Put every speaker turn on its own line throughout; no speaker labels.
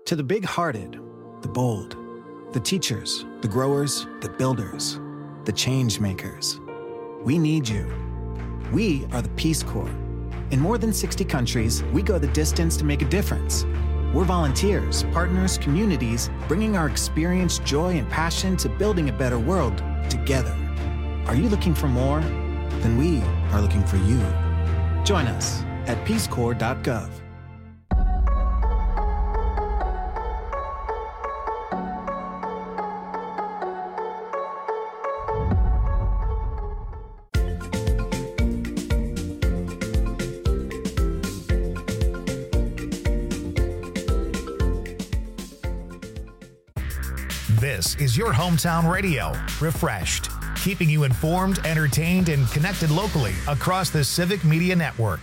To the big-hearted, the bold, the teachers, the growers, the builders, the change makers. We need you. We are the Peace Corps. In more than 60 countries, we go the distance to make a difference. We're volunteers, partners, communities, bringing our experience, joy, and passion to building a better world together. Are you looking for more? Then we are looking for you. Join us at peacecorps.gov.
This is your hometown radio, Refreshed, keeping you informed, entertained, and connected locally across the Civic Media Network.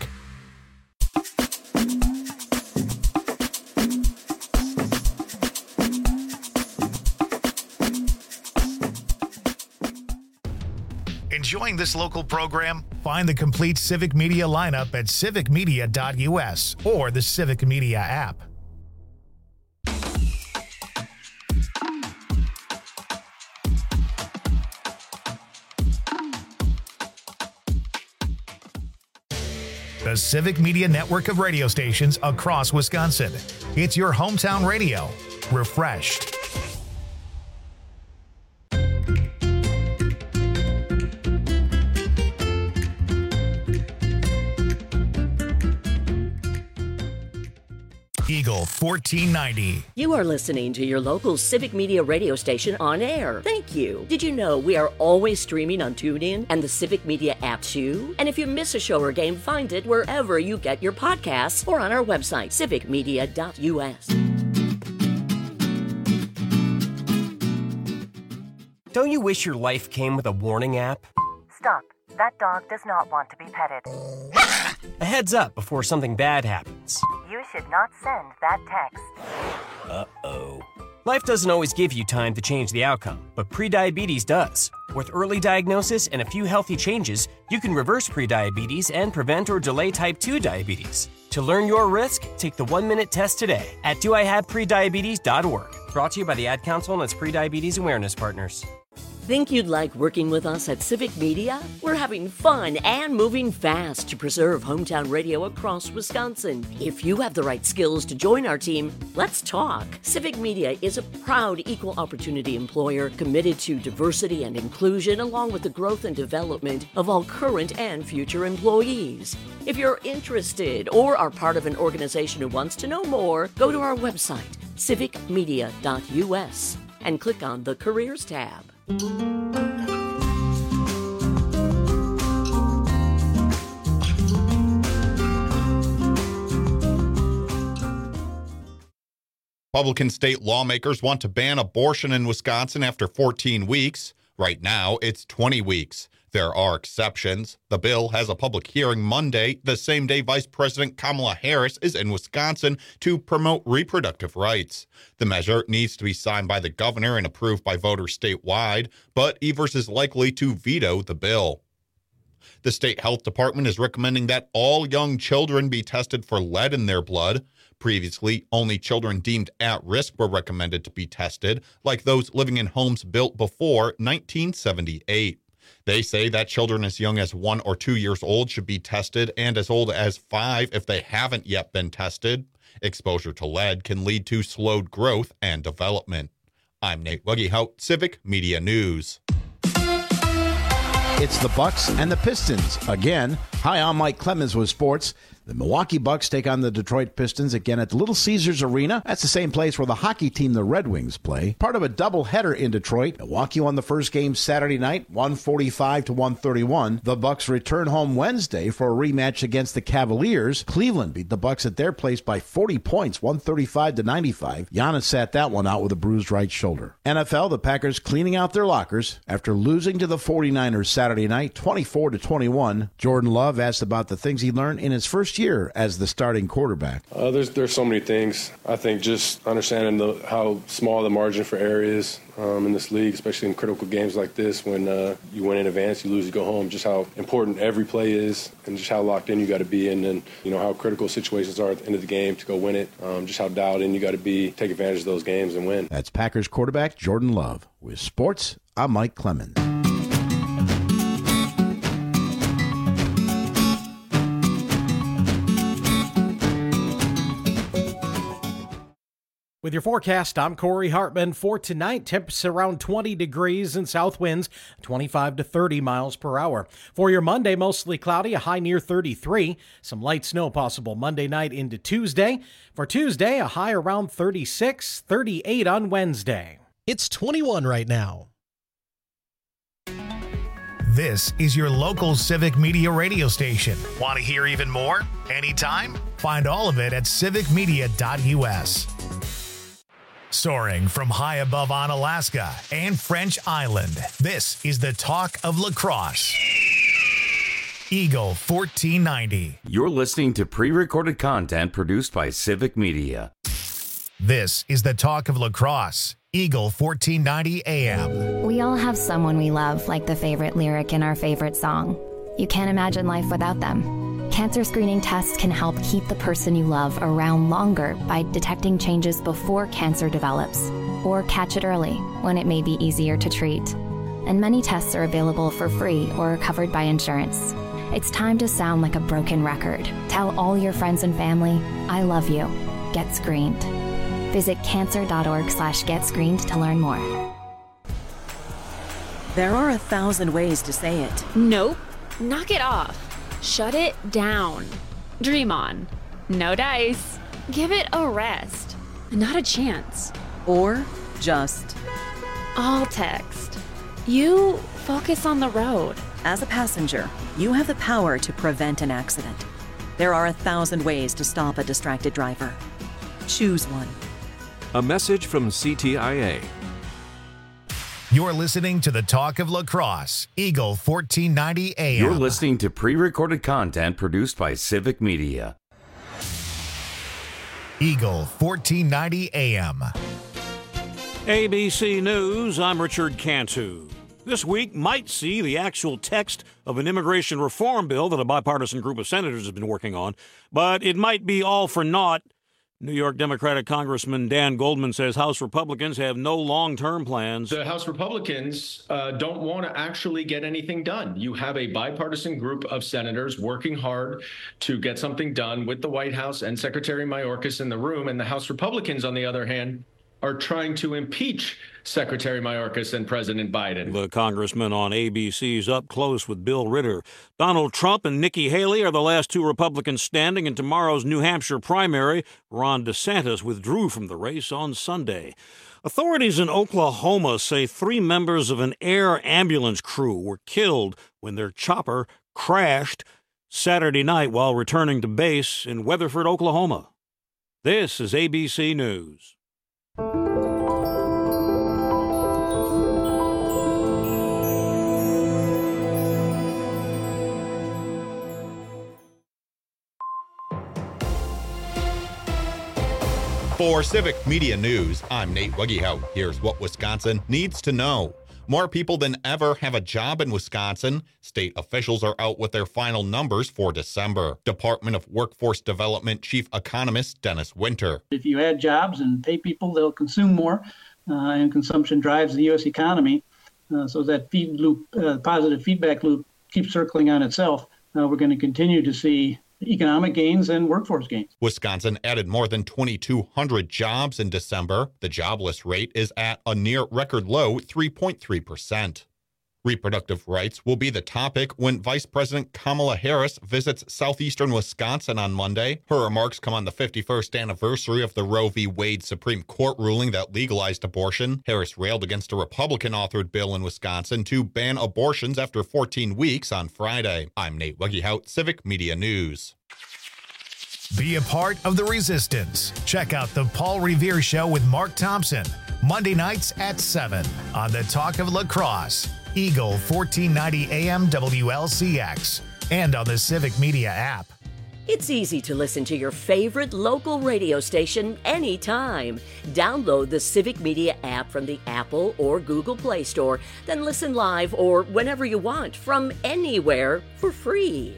Enjoying this local program? Find the complete Civic Media lineup at civicmedia.us or the Civic Media app. The Civic Media Network of radio stations across Wisconsin. It's your hometown radio, Refreshed. Eagle 1490.
You are listening to your local Civic Media radio station on air. Thank you. Did you know we are always streaming on TuneIn and the Civic Media app too? And if you miss a show or game, find it wherever you get your podcasts or on our website, civicmedia.us.
Don't you wish your life came with a warning app?
Stop. That dog does not want to be petted.
A heads up before something bad happens.
You should not send that text.
Uh-oh. Life doesn't always give you time to change the outcome, but prediabetes does. With early diagnosis and a few healthy changes, you can reverse prediabetes and prevent or delay type 2 diabetes. To learn your risk, take the 1-minute test today at doihaveprediabetes.org. Brought to you by the Ad Council and its prediabetes awareness partners.
Think you'd like working with us at Civic Media? We're having fun and moving fast to preserve hometown radio across Wisconsin. If you have the right skills to join our team, let's talk. Civic Media is a proud equal opportunity employer committed to diversity and inclusion along with the growth and development of all current and future employees. If you're interested or are part of an organization who wants to know more, go to our website, civicmedia.us, and click on the Careers tab.
Republican state lawmakers want to ban abortion in Wisconsin after 14 weeks. Right now, it's 20 weeks. There are exceptions. The bill has a public hearing Monday, the same day Vice President Kamala Harris is in Wisconsin to promote reproductive rights. The measure needs to be signed by the governor and approved by voters statewide, but Evers is likely to veto the bill. The state health department is recommending that all young children be tested for lead in their blood. Previously, only children deemed at risk were recommended to be tested, like those living in homes built before 1978. They say that children as young as 1 or 2 years old should be tested and as old as 5 if they haven't yet been tested. Exposure to lead can lead to slowed growth and development. I'm Nate Wuggehout, Civic Media News.
It's the Bucks and the Pistons again. Hi, I'm Mike Clemens with sports. The Milwaukee Bucks take on the Detroit Pistons again at the Little Caesars Arena. That's the same place where the hockey team, the Red Wings, play. Part of a doubleheader in Detroit. Milwaukee won the first game Saturday night, 145-131. The Bucks return home Wednesday for a rematch against the Cavaliers. Cleveland beat the Bucks at their place by 40 points, 135-95. Giannis sat that one out with a bruised right shoulder. NFL, the Packers cleaning out their lockers after losing to the 49ers Saturday night, 24-21. Jordan Love asked about the things he learned in his first year as the starting quarterback?
There's so many things. I think just understanding how small the margin for error is in this league, especially in critical games like this, when you win in advance, you lose, you go home, just how important every play is and just how locked in you got to be, and then how critical situations are at the end of the game to go win it, just how dialed in you got to be, take advantage of those games and win.
That's Packers quarterback Jordan Love. With sports, I'm Mike Clemens.
With your forecast, I'm Corey Hartman. For tonight, temps around 20 degrees and south winds 25 to 30 miles per hour. For your Monday, mostly cloudy, a high near 33. Some light snow possible Monday night into Tuesday. For Tuesday, a high around 36, 38 on Wednesday.
It's 21 right now.
This is your local Civic Media radio station. Want to hear even more? Anytime? Find all of it at civicmedia.us. Soaring from high above Onalaska and French Island, this is the talk of lacrosse. Eagle 1490.
You're listening to pre-recorded content produced by Civic Media.
This is the talk of lacrosse. Eagle 1490 AM.
We all have someone we love, like the favorite lyric in our favorite song. You can't imagine life without them. Cancer screening tests can help keep the person you love around longer by detecting changes before cancer develops, or catch it early when it may be easier to treat. And many tests are available for free or are covered by insurance. It's time to sound like a broken record. Tell all your friends and family, I love you. Get screened. Visit cancer.org/getscreened to learn more.
There are 1,000 ways to say it.
Nope. Knock it off. Shut it down. Dream on. No dice. Give it a rest. Not a chance.
Or just.
All text. You focus on the road.
As a passenger, you have the power to prevent an accident. There are 1,000 ways to stop a distracted driver. Choose one.
A message from CTIA.
You're listening to the talk of lacrosse. Eagle 1490 AM.
You're listening to pre-recorded content produced by Civic Media.
Eagle 1490 AM.
ABC News, I'm Richard Cantu. This week might see the actual text of an immigration reform bill that a bipartisan group of senators has been working on, but it might be all for naught. New York Democratic Congressman Dan Goldman says House Republicans have no long-term plans.
The House Republicans don't want to actually get anything done. You have a bipartisan group of senators working hard to get something done with the White House and Secretary Mayorkas in the room, and the House Republicans, on the other hand, are trying to impeach Secretary Mayorkas and President Biden.
The congressman on ABC's Up Close with Bill Ritter. Donald Trump and Nikki Haley are the last two Republicans standing in tomorrow's New Hampshire primary. Ron DeSantis withdrew from the race on Sunday. Authorities in Oklahoma say 3 members of an air ambulance crew were killed when their chopper crashed Saturday night while returning to base in Weatherford, Oklahoma. This is ABC News.
For Civic Media News, I'm Nate Wuggehout. Here's what Wisconsin needs to know. More people than ever have a job in Wisconsin. State officials are out with their final numbers for December. Department of Workforce Development Chief Economist Dennis Winter.
If you add jobs and pay people, they'll consume more, and consumption drives the U.S. economy. So that positive feedback loop keeps circling on itself. We're going to continue to see economic gains and workforce gains.
Wisconsin added more than 2,200 jobs in December. The jobless rate is at a near record low 3.3%. Reproductive rights will be the topic when Vice President Kamala Harris visits southeastern Wisconsin on Monday. Her remarks come on the 51st anniversary of the Roe v. Wade Supreme Court ruling that legalized abortion. Harris railed against a Republican-authored bill in Wisconsin to ban abortions after 14 weeks on Friday. I'm Nate Wuggehout, Civic Media News.
Be a part of the resistance. Check out the Paul Revere Show with Mark Thompson, Monday nights at 7 on the Talk of Lacrosse. Eagle 1490 AM WLCX, and on the Civic Media app.
It's easy to listen to your favorite local radio station anytime. Download the Civic Media app from the Apple or Google Play Store, then listen live or whenever you want from anywhere for free.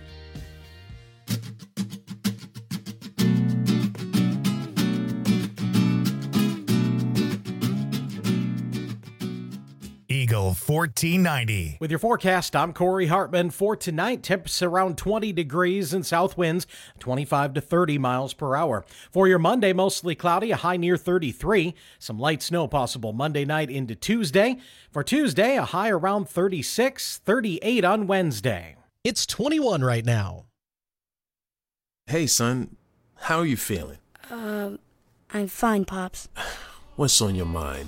Eagle 1490.
With your forecast, I'm Corey Hartman. For tonight, temps around 20 degrees and south winds 25 to 30 miles per hour. For your Monday, mostly cloudy, a high near 33. Some light snow possible Monday night into Tuesday. For Tuesday, a high around 36, 38 on Wednesday.
It's 21 right now.
Hey, son. How are you feeling?
I'm fine, Pops.
What's on your mind?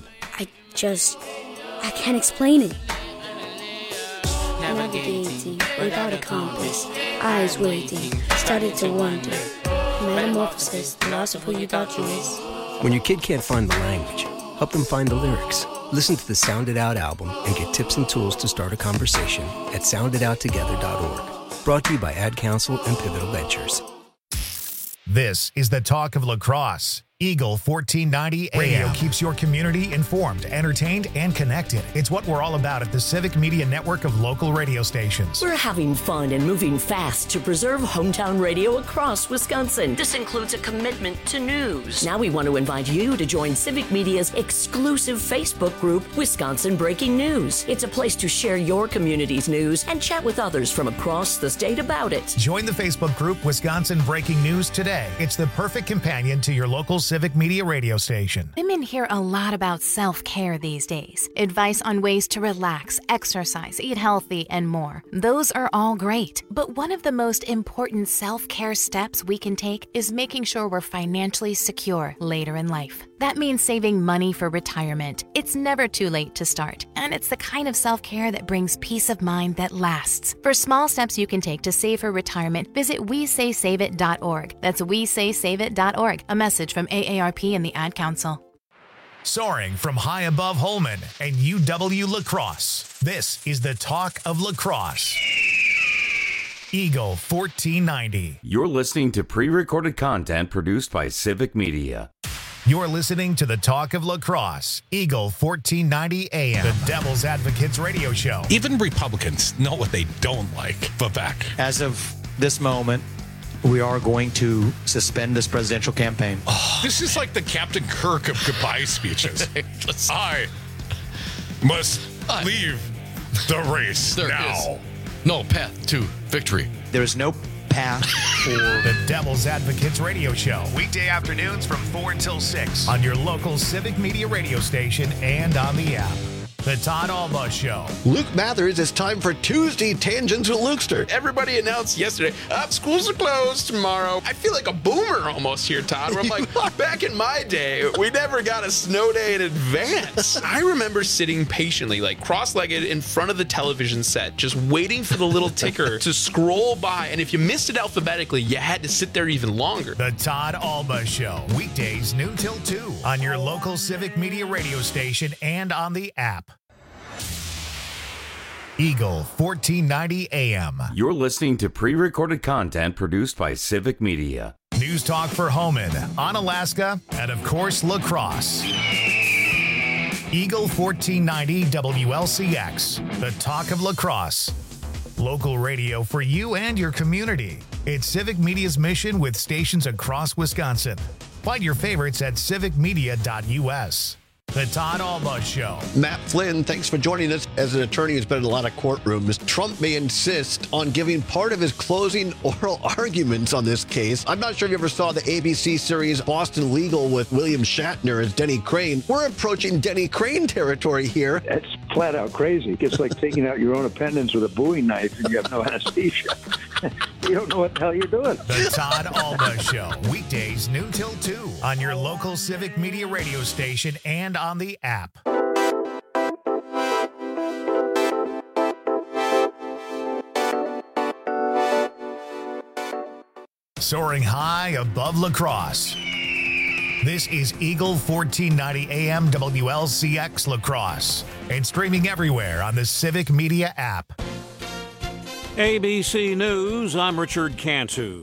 I can't explain it. Navigating without a compass, eyes waiting, started to wonder. Metamorphosis, the loss of who you thought you was.
When your kid can't find the language, help them find the lyrics. Listen to the Sound It Out album and get tips and tools to start a conversation at sounditouttogether.org. Brought to you by Ad Council and Pivotal Ventures.
This is the talk of lacrosse. Eagle 1490 AM. Radio keeps your community informed, entertained, and connected. It's what we're all about at the Civic Media network of local radio stations.
We're having fun and moving fast to preserve hometown radio across Wisconsin. This includes a commitment to news. Now we want to invite you to join Civic Media's exclusive Facebook group, Wisconsin Breaking News. It's a place to share your community's news and chat with others from across the state about it.
Join the Facebook group, Wisconsin Breaking News today. It's the perfect companion to your local Civic Media radio station.
Women hear a lot about self-care these days. Advice on ways to relax, exercise, eat healthy, and more. Those are all great. But one of the most important self-care steps we can take is making sure we're financially secure later in life. That means saving money for retirement. It's never too late to start, and it's the kind of self-care that brings peace of mind that lasts. For small steps you can take to save for retirement, visit WeSaySaveIt.org. That's WeSaySaveIt.org. A message from AARP and the Ad Council.
Soaring from high above Holmen and UW Lacrosse, this is the talk of lacrosse. Eagle 1490.
You're listening to pre-recorded content produced by Civic Media.
You're listening to the talk of lacrosse, Eagle 1490 AM, the Devil's Advocates radio show.
Even Republicans know what they don't like. Vivek.
As of this moment, we are going to suspend this presidential campaign.
Oh, this is like the Captain Kirk of goodbye speeches. I must leave the race now.
No path to victory.
There is no path for
the Devil's Advocates radio show. Weekday afternoons from 4 until 6 on your local Civic Media radio station and on the app. The Todd Alba Show.
Luke Mathers, it's time for Tuesday Tangents with Lukester.
Everybody announced yesterday, schools are closed tomorrow. I feel like a boomer almost here, Todd, where I'm like, back in my day, we never got a snow day in advance. I remember sitting patiently, like cross-legged in front of the television set, just waiting for the little ticker to scroll by. And if you missed it alphabetically, you had to sit there even longer.
The Todd Alba Show. Weekdays noon till 2 on your local Civic Media radio station and on the app. Eagle 1490 AM.
You're listening to pre-recorded content produced by Civic Media.
News talk for Homan, on Alaska, and of course, lacrosse. Eagle 1490 WLCX, the talk of lacrosse. Local radio for you and your community. It's Civic Media's mission with stations across Wisconsin. Find your favorites at civicmedia.us. The Todd Alba Show.
Matt Flynn, thanks for joining us. As an attorney who's been in a lot of courtrooms, Trump may insist on giving part of his closing oral arguments on this case. I'm not sure if you ever saw the ABC series Boston Legal with William Shatner as Denny Crane. We're approaching Denny Crane territory here.
That's flat out crazy. It's like taking out your own appendix with a Bowie knife and you have no anesthesia. You don't know what the hell you're doing.
The Todd Alba Show. Weekdays noon till 2 on your local Civic Media radio station and on the app. Soaring high above lacrosse. This is Eagle 1490 AM WLCX Lacrosse and streaming everywhere on the Civic Media app.
ABC News, I'm Richard Cantu.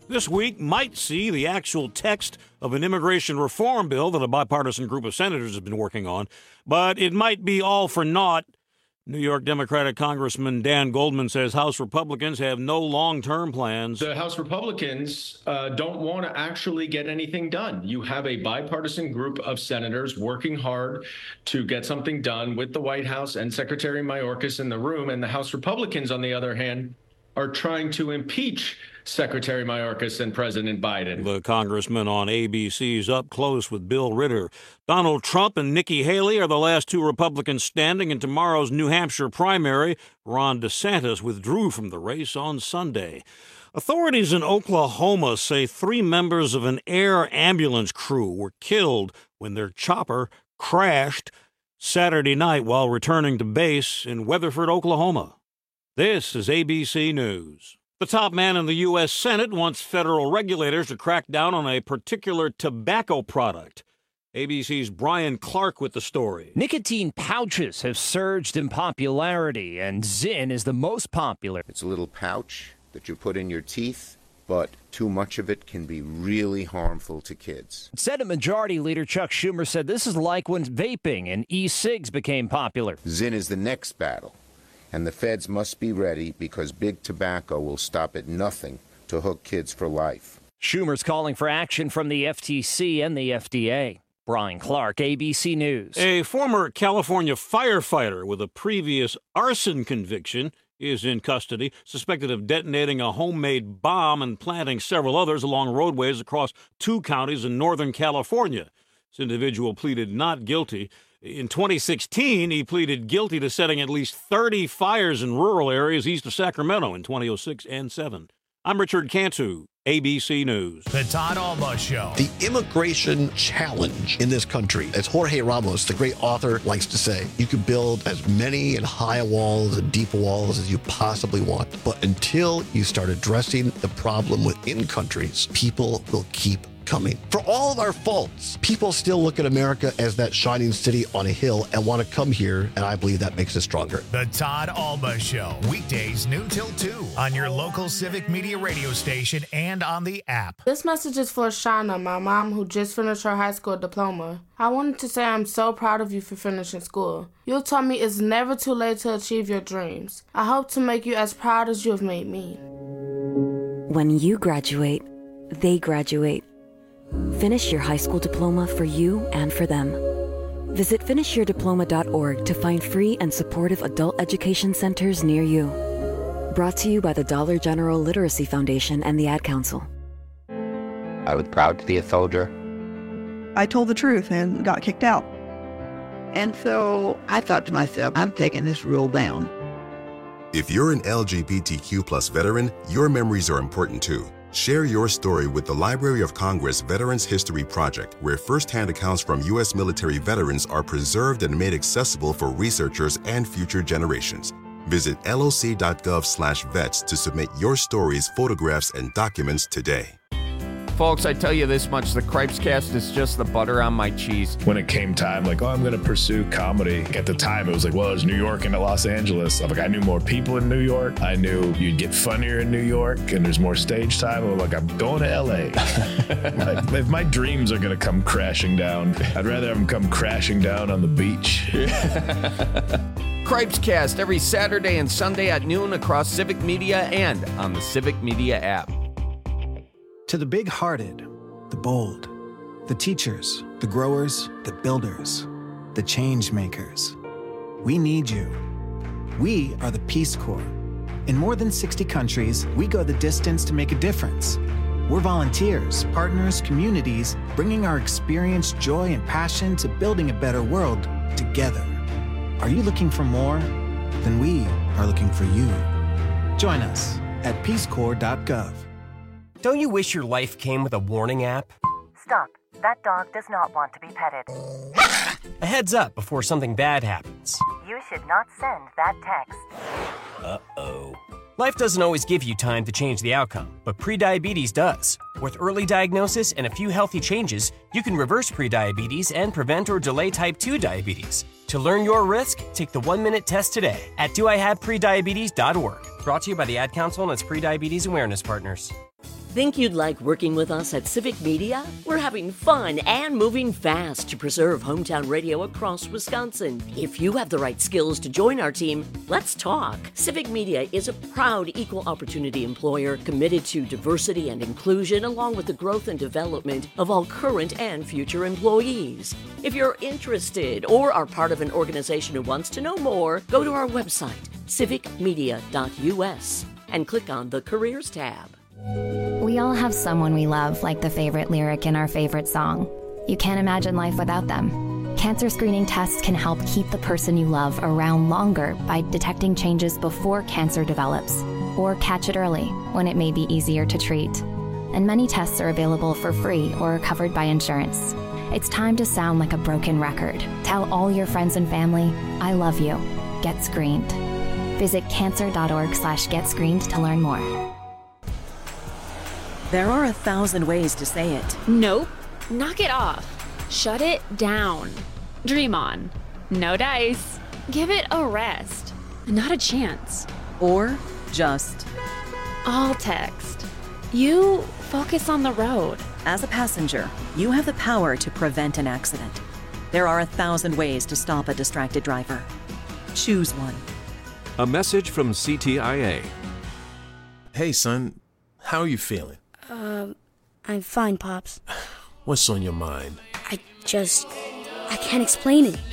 this week might see the actual text of an immigration reform bill that a bipartisan group of senators has been working on, but it might be all for naught. New York Democratic Congressman Dan Goldman says House Republicans have no long-term plans.
The House Republicans don't want to actually get anything done. You have a bipartisan group of senators working hard to get something done with the White House and Secretary Mayorkas in the room, and the House Republicans, on the other hand, are trying to impeach Secretary Mayorkas and President Biden.
The congressman on ABC's Up Close with Bill Ritter. Donald Trump and Nikki Haley are the last two Republicans standing in tomorrow's New Hampshire primary. Ron DeSantis withdrew from the race on Sunday. Authorities in Oklahoma say 3 members of an air ambulance crew were killed when their chopper crashed Saturday night while returning to base in Weatherford, Oklahoma. This is ABC News. The top man in the U.S. Senate wants federal regulators to crack down on a particular tobacco product. ABC's Brian Clark with the story.
Nicotine pouches have surged in popularity, and Zyn is the most popular.
It's a little pouch that you put in your teeth, but too much of it can be really harmful to kids.
Senate Majority Leader Chuck Schumer said this is like when vaping and e-cigs became popular.
Zyn is the next battle. And the feds must be ready because big tobacco will stop at nothing to hook kids for life.
Schumer's calling for action from the FTC and the FDA. Brian Clark, ABC News.
A former California firefighter with a previous arson conviction is in custody, suspected of detonating a homemade bomb and planting several others along roadways across 2 counties in Northern California. This individual pleaded not guilty. In 2016, he pleaded guilty to setting at least 30 fires in rural areas east of Sacramento in 2006 and 7. I'm Richard Cantu, ABC News.
The Todd Alba Show.
The immigration challenge in this country, as Jorge Ramos, the great author, likes to say, you can build as many and high walls and deep walls as you possibly want. But until you start addressing the problem within countries, people will keep coming. For all of our faults, people still look at America as that shining city on a hill and want to come here, and I believe that makes us stronger.
The Todd Alba Show, weekdays noon till 2 on your local Civic Media radio station and on the app.
This message is for Shauna, my mom, who just finished her high school diploma. I wanted to say I'm so proud of you for finishing school. You taught me it's never too late to achieve your dreams. I hope to make you as proud as you have made me.
When you graduate, they graduate. Finish your high school diploma for you and for them. Visit finishyourdiploma.org to find free and supportive adult education centers near you. Brought to you by the Dollar General Literacy Foundation and the Ad Council.
I was proud to be a soldier.
I told the truth and got kicked out.
And so I thought to myself, I'm taking this rule down.
If you're an LGBTQ+ veteran, your memories are important too. Share your story with the Library of Congress Veterans History Project, where firsthand accounts from U.S. military veterans are preserved and made accessible for researchers and future generations. Visit loc.gov/vets to submit your stories, photographs, and documents today.
Folks, I tell you this much, the Cripescast is just the butter on my cheese.
When it came time, like, I'm going to pursue comedy. At the time, it was like, well, there's New York and Los Angeles. I'm like, I knew more people in New York. I knew you'd get funnier in New York, and there's more stage time. I'm like, I'm going to L.A. Like, if my dreams are going to come crashing down, I'd rather have them come crashing down on the beach.
Cripescast every Saturday and Sunday at noon across Civic Media and on the Civic Media app.
To the big-hearted, the bold, the teachers, the growers, the builders, the change makers, we need you. We are the Peace Corps. In more than 60 countries, we go the distance to make a difference. We're volunteers, partners, communities, bringing our experience, joy, and passion to building a better world together. Are you looking for more? Then we are looking for you. Join us at peacecorps.gov.
Don't you wish your life came with a warning app?
Stop. That dog does not want to be petted.
A heads up before something bad happens.
You should not send that text.
Uh-oh. Life doesn't always give you time to change the outcome, but prediabetes does. With early diagnosis and a few healthy changes, you can reverse prediabetes and prevent or delay type 2 diabetes. To learn your risk, take the 1-minute test today at doihaveprediabetes.org. Brought to you by the Ad Council and its prediabetes awareness partners.
Think you'd like working with us at Civic Media? We're having fun and moving fast to preserve hometown radio across Wisconsin. If you have the right skills to join our team, let's talk. Civic Media is a proud equal opportunity employer committed to diversity and inclusion, along with the growth and development of all current and future employees. If you're interested or are part of an organization who wants to know more, go to our website, civicmedia.us, and click on the Careers tab.
We all have someone we love, like the favorite lyric in our favorite song. You can't imagine life without them. Cancer screening tests can help keep the person you love around longer by detecting changes before cancer develops, or catch it early when it may be easier to treat. And many tests are available for free or are covered by insurance. It's time to sound like a broken record. Tell all your friends and family, I love you. Get screened. Visit cancer.org/getscreened to learn more.
There are 1,000 ways to say it.
Nope. Knock it off. Shut it down. Dream on. No dice. Give it a rest. Not a chance.
Or just.
All text. You focus on the road.
As a passenger, you have the power to prevent an accident. There are 1,000 ways to stop a distracted driver. Choose one.
A message from CTIA.
Hey, son. How are you feeling?
I'm fine, Pops.
What's on your mind?
I can't explain it.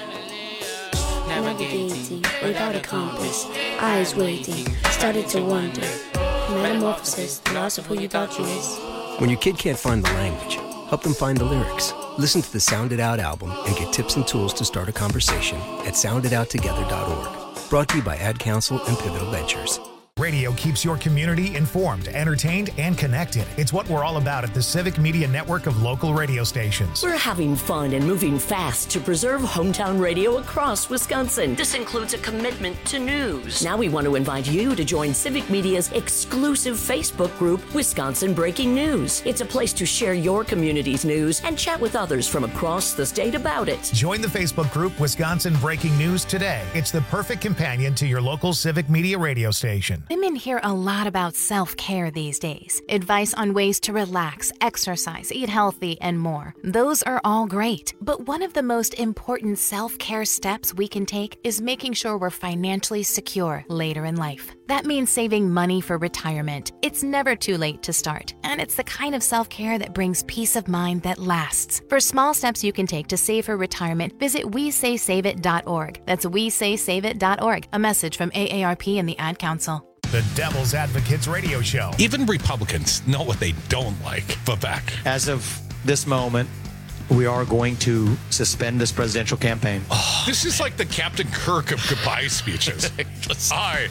Navigating without a compass, eyes waiting, started to wonder. Metamorphosis, the loss of who you thought you was.
When your kid can't find the language, help them find the lyrics. Listen to the Sound It Out album and get tips and tools to start a conversation at sounditouttogether.org. Brought to you by Ad Council and Pivotal Ventures.
Radio keeps your community informed, entertained, and connected. It's what we're all about at the Civic Media network of local radio stations.
We're having fun and moving fast to preserve hometown radio across Wisconsin. This includes a commitment to news. Now we want to invite you to join Civic Media's exclusive Facebook group, Wisconsin Breaking News. It's a place to share your community's news and chat with others from across the state about it.
Join the Facebook group, Wisconsin Breaking News, today. It's the perfect companion to your local Civic Media radio station.
Women hear a lot about self-care these days. Advice on ways to relax, exercise, eat healthy, and more. Those are all great. But one of the most important self-care steps we can take is making sure we're financially secure later in life. That means saving money for retirement. It's never too late to start, and it's the kind of self-care that brings peace of mind that lasts. For small steps you can take to save for retirement, visit WeSaySaveIt.org. That's WeSaySaveIt.org. A message from AARP and the Ad Council.
The Devil's Advocates Radio Show.
Even Republicans know what they don't like. Vivek.
As of this moment, we are going to suspend this presidential campaign.
Oh, this is like the Captain Kirk of goodbye speeches. I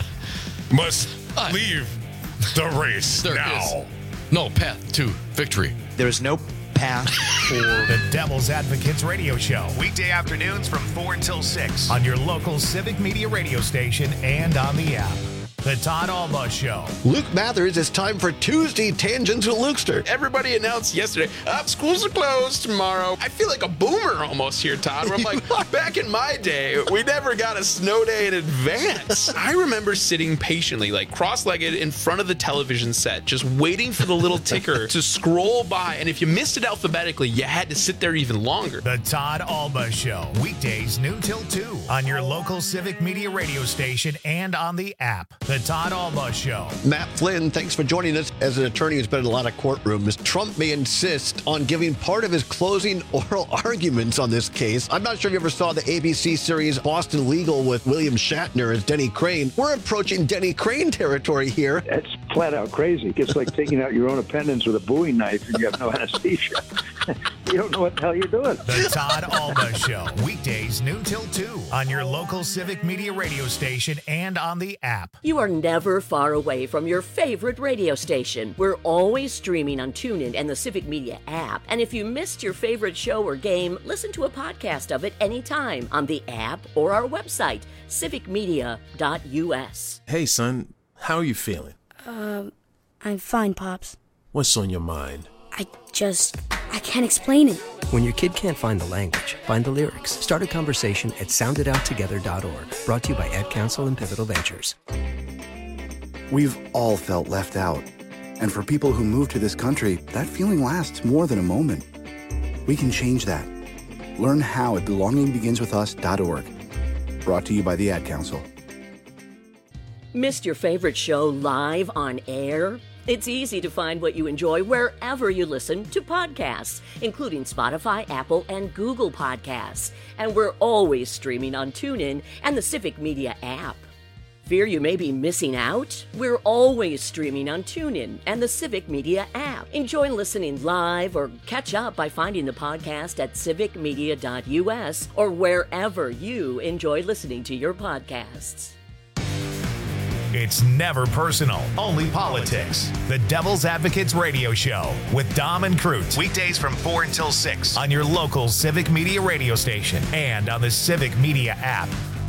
must leave the race now.
No path to victory.
There is no path for
the Devil's Advocates Radio Show. Weekday afternoons from 4 until 6 on your local Civic Media radio station and on the app. The Todd Alba Show.
Luke Mathers, it's time for Tuesday Tangents with Lukester.
Everybody announced yesterday, schools are closed tomorrow. I feel like a boomer almost here, Todd, where I'm like, back in my day, we never got a snow day in advance. I remember sitting patiently, like cross-legged in front of the television set, just waiting for the little ticker to scroll by. And if you missed it alphabetically, you had to sit there even longer.
The Todd Alba Show. Weekdays noon till 2 on your local Civic Media radio station and on the app. The Todd Alba Show.
Matt Flynn, thanks for joining us. As an attorney who's been in a lot of courtrooms, Trump may insist on giving part of his closing oral arguments on this case. I'm not sure if you ever saw the ABC series Boston Legal with William Shatner as Denny Crane. We're approaching Denny Crane territory here.
It's flat out crazy. It's like taking out your own appendix with a Bowie knife and you have no anesthesia. You don't know what the hell you're doing.
The Todd Alba Show. Weekdays noon till 2 on your local Civic Media radio station and on the app.
You are never far away from your favorite radio station. We're always streaming on TuneIn and the Civic Media app. And if you missed your favorite show or game, listen to a podcast of it anytime on the app or our website, civicmedia.us.
Hey, son. How are you feeling?
I'm fine, Pops.
What's on your mind?
I can't explain it.
When your kid can't find the language, find the lyrics. Start a conversation at sounditouttogether.org. Brought to you by Ad Council and Pivotal Ventures.
We've all felt left out.
And for people who move to this country, that feeling lasts more than a moment. We can change that. Learn how at belongingbeginswithus.org. Brought to you by the Ad Council.
Missed your favorite show live on air? It's easy to find what you enjoy wherever you listen to podcasts, including Spotify, Apple, and Google Podcasts. And we're always streaming on TuneIn and the Civic Media app. Fear you may be missing out? We're always streaming on TuneIn and the Civic Media app. Enjoy listening live or catch up by finding the podcast at civicmedia.us or wherever you enjoy listening to your podcasts.
It's never personal, only politics. The Devil's Advocates Radio Show with Dom and Cruz. Weekdays from 4 until 6 on your local Civic Media radio station and on the Civic Media app.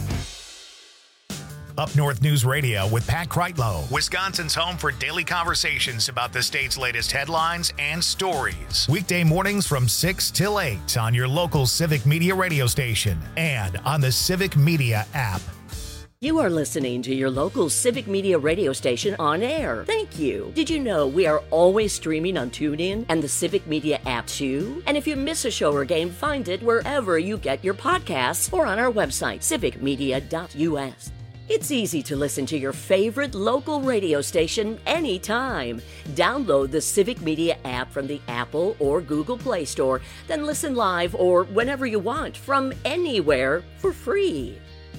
Up North News Radio with Pat Kreitlow, Wisconsin's home for daily conversations about the state's latest headlines and stories. Weekday mornings from 6 till 8 on your local Civic Media radio station and on the Civic Media app.
You are listening to your local Civic Media radio station on air. Thank you. Did you know we are always streaming on TuneIn and the Civic Media app too? And if you miss a show or game, find it wherever you get your podcasts or on our website, civicmedia.us. It's easy to listen to your favorite local radio station anytime. Download the Civic Media app from the Apple or Google Play Store, then listen live or whenever you want from anywhere for free.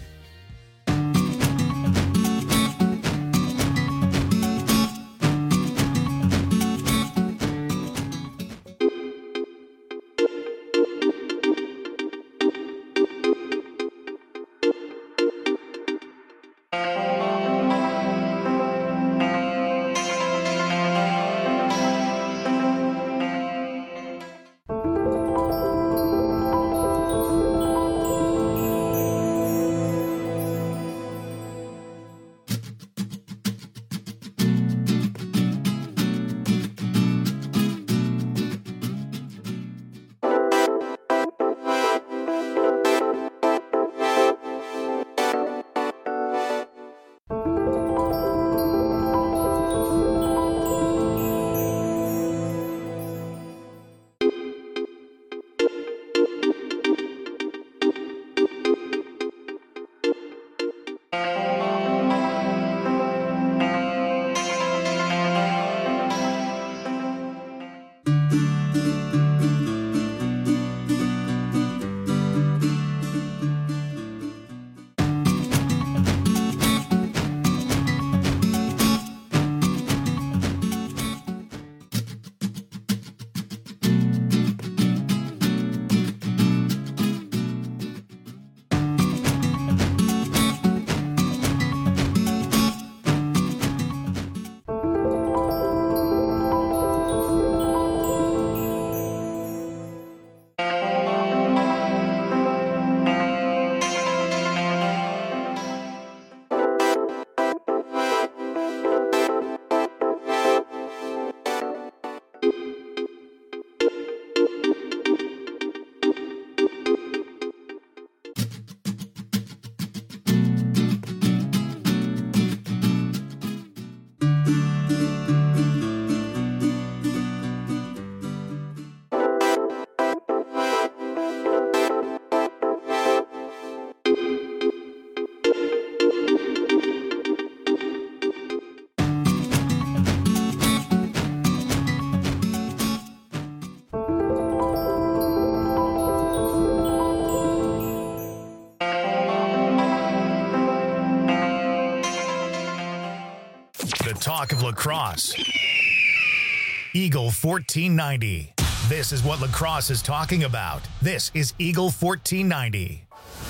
Talk of lacrosse. Eagle 1490. This is what lacrosse is talking about. This is Eagle 1490.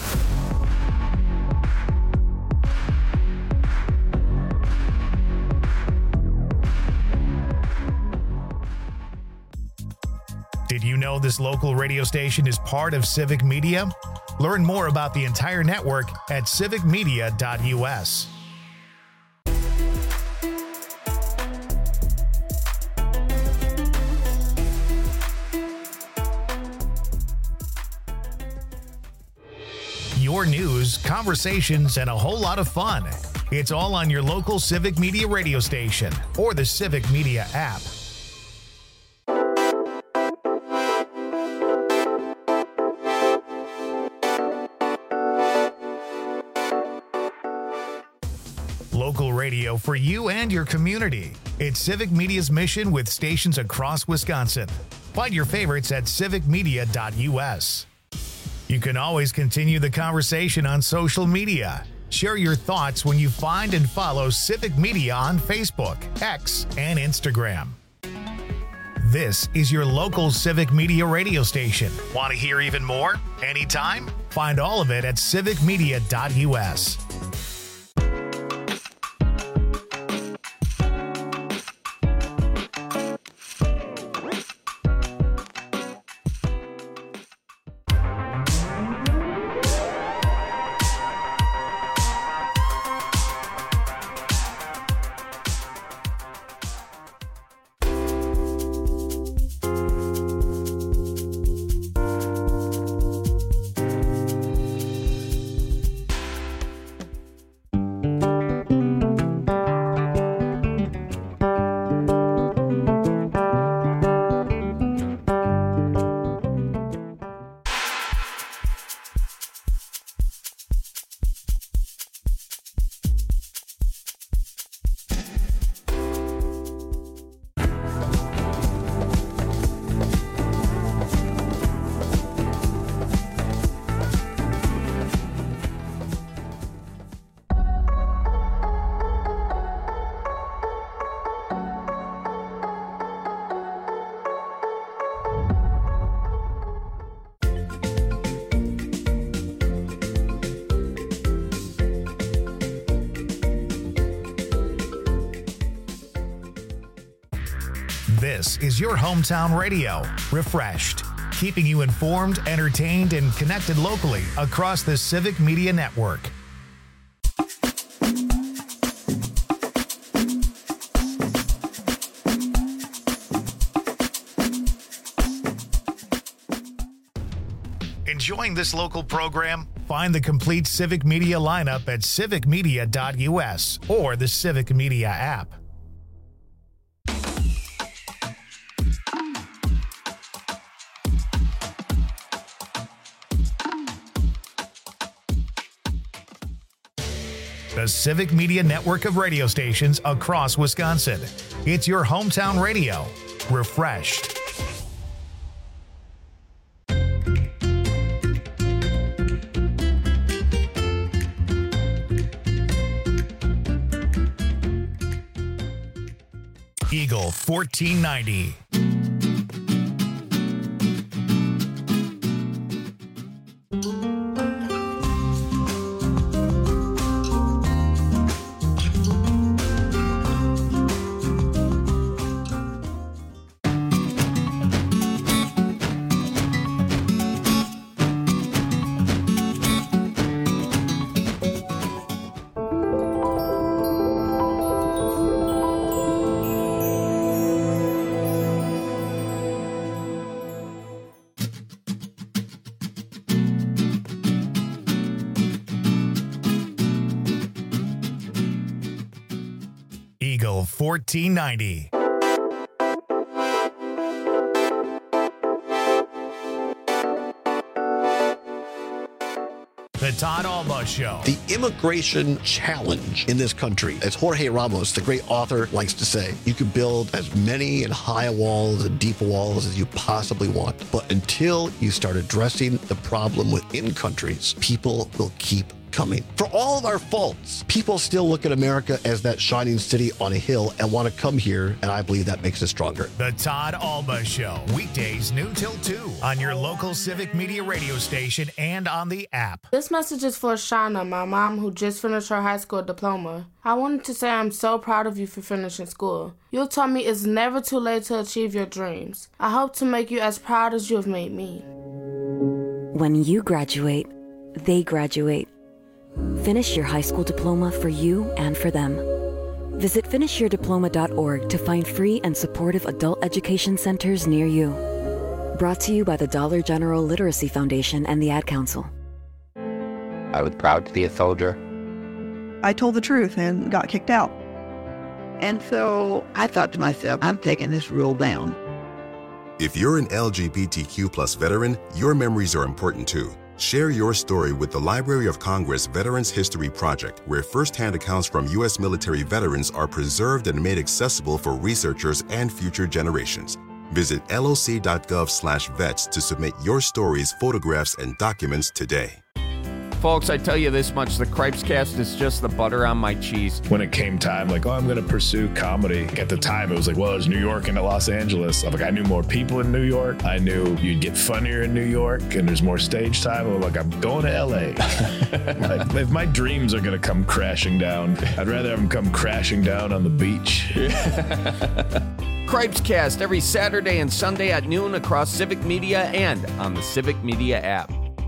Did you know this local radio station is part of Civic Media? Learn more about the entire network at civicmedia.us. Your news, conversations, and a whole lot of fun. It's all on your local Civic Media radio station or the Civic Media app. Local radio for you and your community. It's Civic Media's mission with stations across Wisconsin. Find your favorites at civicmedia.us. You can always continue the conversation on social media. Share your thoughts when you find and follow Civic Media on Facebook, X, and Instagram. This is your local Civic Media radio station. Want to hear even more? Anytime? Find all of it at civicmedia.us. This is your hometown radio, Refreshed, keeping you informed, entertained, and connected locally across the Civic Media Network. Enjoying this local program? Find the complete Civic Media lineup at civicmedia.us or the Civic Media app. The Civic Media network of radio stations across Wisconsin. It's your hometown radio, Refreshed. Eagle 1490. Eagle 1490. The Todd Alba Show.
The immigration challenge in this country, as Jorge Ramos, the great author, likes to say, you can build as many and high walls and deep walls as you possibly want. But until you start addressing the problem within countries, people will keep coming. For all of our faults, people still look at America as that shining city on a hill and want to come here, and I believe that makes us stronger.
The Todd Alba Show, weekdays noon till 2 on your local Civic Media radio station and on the app.
This message is for Shauna, my mom, who just finished her high school diploma. I wanted to say I'm so proud of you for finishing school. You told me it's never too late to achieve your dreams. I hope to make you as proud as you have made me.
When you graduate, they graduate. Finish your high school diploma for you and for them. Visit finishyourdiploma.org to find free and supportive adult education centers near you. Brought to you by the Dollar General Literacy Foundation and the Ad Council.
I was proud to be a soldier. I told the truth and got kicked out.
And so I thought to myself, I'm taking this rule down.
If you're an LGBTQ+ veteran, your memories are important too. Share your story with the Library of Congress Veterans History Project, where firsthand accounts from U.S. military veterans are preserved and made accessible for researchers and future generations. Visit loc.gov/vets to submit your stories, photographs, and documents today.
Folks, I tell you this much, the Cripescast is just the butter on my cheese.
When it came time, like, I'm going to pursue comedy. At the time, it was like, well, there's New York and Los Angeles. I'm like, I knew more people in New York. I knew you'd get funnier in New York, and there's more stage time. I'm like, I'm going to L.A. Like, if my dreams are going to come crashing down, I'd rather have them come crashing down on the beach.
Cripescast every Saturday and Sunday at noon across Civic Media and on the Civic Media app.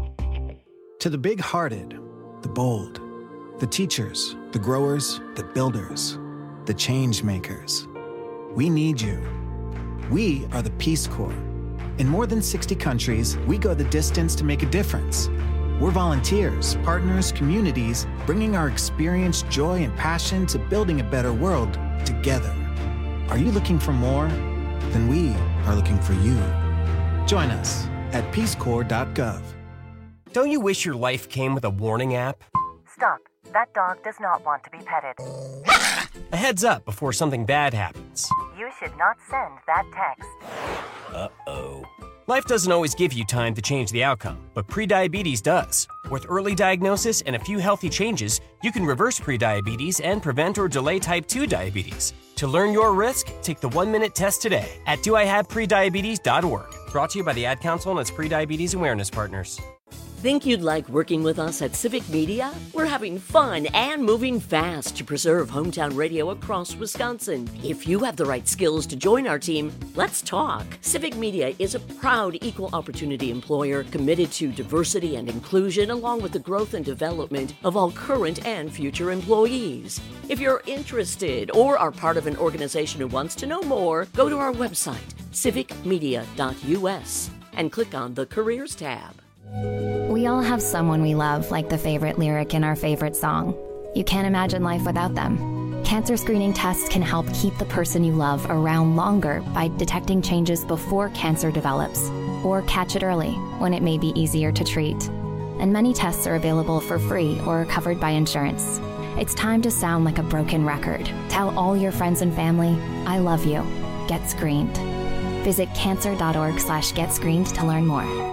To the big-hearted, the bold, the teachers, the growers, the builders, the change makers, we need you. We are the Peace Corps. In more than 60 countries, we go the distance to make a difference. We're volunteers, partners, communities, bringing our experience, joy, and passion to building a better world together. Are you looking for more? Then we are looking for you. Join us at peacecorps.gov.
Don't you wish your life came with a warning app?
Stop. That dog does not want to be petted.
A heads up before something bad happens.
You should not send that text.
Uh-oh. Life doesn't always give you time to change the outcome, but prediabetes does. With early diagnosis and a few healthy changes, you can reverse prediabetes and prevent or delay type 2 diabetes. To learn your risk, take the 1-minute test today at doihaveprediabetes.org. Brought to you by the Ad Council and its prediabetes awareness partners.
Think you'd like working with us at Civic Media? We're having fun and moving fast to preserve hometown radio across Wisconsin. If you have the right skills to join our team, let's talk. Civic Media is a proud equal opportunity employer committed to diversity and inclusion, along with the growth and development of all current and future employees. If you're interested or are part of an organization who wants to know more, go to our website, civicmedia.us, and click on the Careers tab.
We all have someone we love, like the favorite lyric in our favorite song. You can't imagine life without them. Cancer screening tests can help keep the person you love around longer by detecting changes before cancer develops, or catch it early when it may be easier to treat. And many tests are available for free or are covered by insurance. It's time to sound like a broken record. Tell all your friends and family, I love you. Get screened. Visit cancer.org/getscreened to learn more.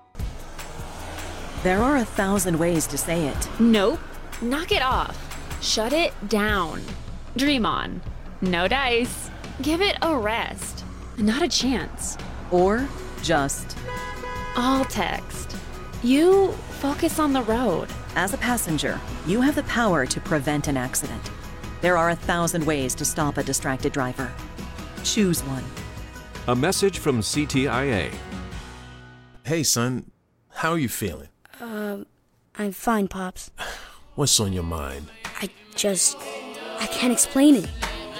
There are 1,000 ways to say it.
Nope. Knock it off. Shut it down. Dream on. No dice. Give it a rest. Not a chance.
Or just...
all text. You focus on the road.
As a passenger, you have the power to prevent an accident. There are 1,000 ways to stop a distracted driver. Choose one.
A message from CTIA.
Hey, son. How are you feeling?
I'm fine, Pops.
What's on your mind?
I can't explain it.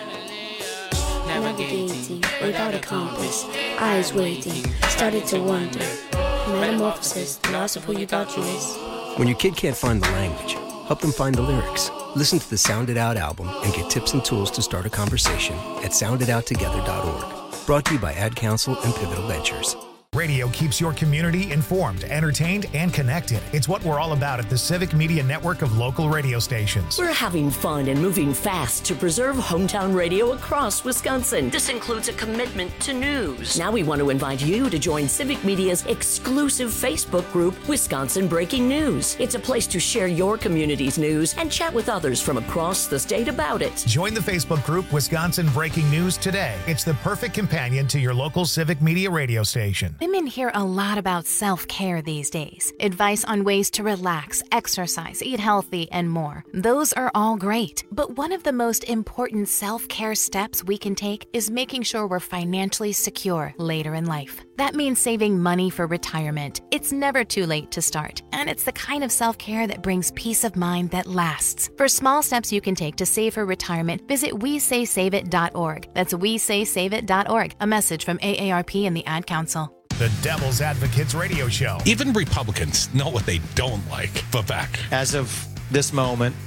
Navigating without a compass, eyes waiting, started to wonder. Metamorphosis, the loss of who you thought you was.
When your kid can't find the language, help them find the lyrics. Listen to the Sound It Out album and get tips and tools to start a conversation at sounditouttogether.org. Brought to you by Ad Council and Pivotal Ventures.
Radio keeps your community informed, entertained, and connected. It's what we're all about at the Civic Media network of local radio stations.
We're having fun and moving fast to preserve hometown radio across Wisconsin. This includes a commitment to news. Now we want to invite you to join Civic Media's exclusive Facebook group, Wisconsin Breaking News. It's a place to share your community's news and chat with others from across the state about it.
Join the Facebook group, Wisconsin Breaking News today. It's the perfect companion to your local Civic Media radio station.
Women hear a lot about self-care these days. Advice on ways to relax, exercise, eat healthy, and more. Those are all great. But one of the most important self-care steps we can take is making sure we're financially secure later in life. That means saving money for retirement. It's never too late to start. And it's the kind of self-care that brings peace of mind that lasts. For small steps you can take to save for retirement, visit WeSaySaveIt.org. That's WeSaySaveIt.org. A message from AARP and the Ad Council.
The Devil's Advocates Radio Show.
Even Republicans know what they don't like. Vivek.
As of this moment,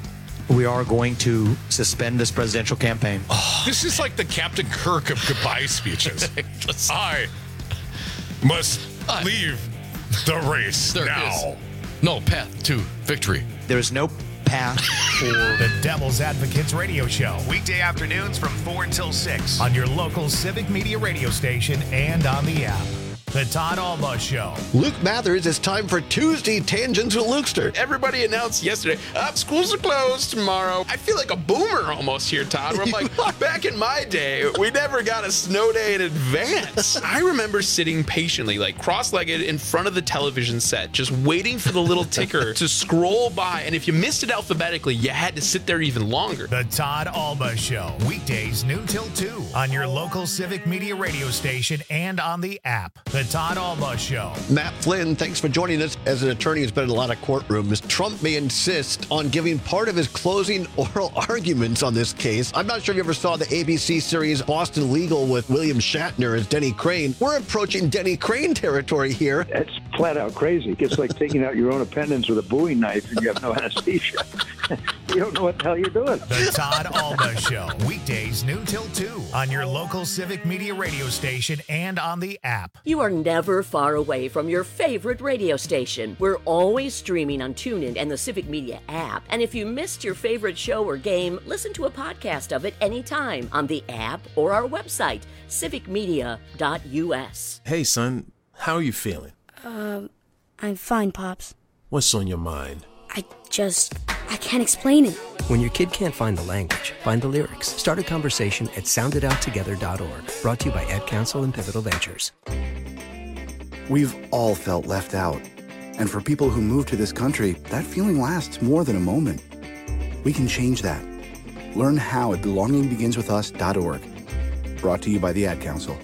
we are going to suspend this presidential campaign.
This is like the Captain Kirk of goodbye speeches. I must leave the race now.
No path to victory.
There is no path for
the Devil's Advocates Radio Show. Weekday afternoons from 4 until 6 on your local Civic Media radio station and on the app. The Todd Alba Show.
Luke Mathers, it's time for Tuesday Tangents with Lukester.
Everybody announced yesterday, schools are closed tomorrow. I feel like a boomer almost here, Todd. Where I'm like, back in my day, we never got a snow day in advance. I remember sitting patiently, like cross-legged in front of the television set, just waiting for the little ticker to scroll by. And if you missed it alphabetically, you had to sit there even longer.
The Todd Alba Show. Weekdays noon till 2 on your local Civic Media radio station and on the app. The Todd Alba Show.
Matt Flynn, thanks for joining us. As an attorney who's been in a lot of courtrooms, Trump may insist on giving part of his closing oral arguments on this case. I'm not sure if you ever saw the ABC series Boston Legal with William Shatner as Denny Crane. We're approaching Denny Crane territory here.
That's flat out crazy. It's like taking out your own appendix with a Bowie knife and you have no anesthesia. You don't know what the hell you're doing.
The Todd Alba Show. Weekdays noon till 2 on your local Civic Media radio station and on the app.
You are never far away from your favorite radio station. We're always streaming on TuneIn and the Civic Media app. And if you missed your favorite show or game, listen to a podcast of it anytime on the app or our website, civicmedia.us.
Hey, son, how are you feeling?
I'm fine, Pops.
What's on your mind?
I can't explain it.
When your kid can't find the language, find the lyrics. Start a conversation at sounditouttogether.org. Brought to you by Ad Council and Pivotal Ventures.
We've all felt left out. And for people who move to this country, that feeling lasts more than a moment. We can change that. Learn how at belongingbeginswithus.org. Brought to you by the Ad Council.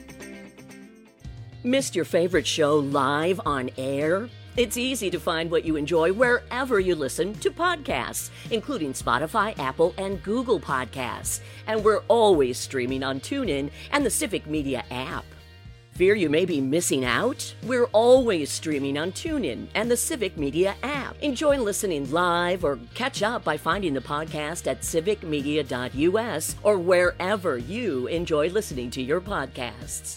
Missed your favorite show live on air? It's easy to find what you enjoy wherever you listen to podcasts, including Spotify, Apple, and Google Podcasts. And we're always streaming on TuneIn and the Civic Media app. Fear you may be missing out? We're always streaming on TuneIn and the Civic Media app. Enjoy listening live or catch up by finding the podcast at civicmedia.us or wherever you enjoy listening to your podcasts.